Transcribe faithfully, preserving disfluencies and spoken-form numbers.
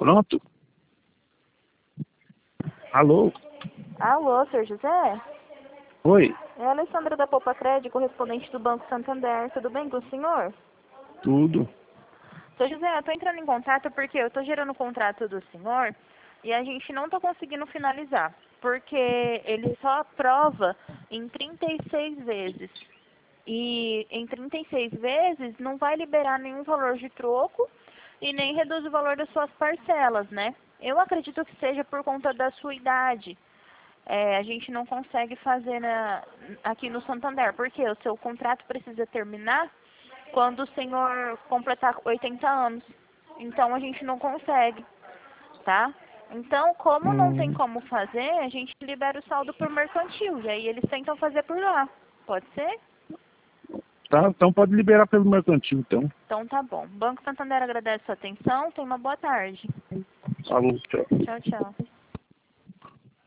Pronto? Alô? Alô, senhor José? Oi? É a Alessandra da Poupa Crédito, correspondente do Banco Santander. Tudo bem com o senhor? Tudo. Senhor José, eu estou entrando em contato porque eu estou gerando o contrato do senhor e a gente não está conseguindo finalizar, porque ele só aprova em trinta e seis vezes. E em trinta e seis vezes não vai liberar nenhum valor de troco e nem reduz o valor das suas parcelas, né? Eu acredito que seja por conta da sua idade. É, a gente não consegue fazer na, aqui no Santander, porque o seu contrato precisa terminar quando o senhor completar oitenta anos. Então a gente não consegue, tá? Então, como não tem Hum, como fazer, a gente libera o saldo por mercantil. E aí eles tentam fazer por lá. Pode ser? tá, então pode liberar pelo mercantil, então. Então tá bom. Banco Santander agradece a sua atenção. Tenha uma boa tarde. Falou, tchau. Tchau, tchau.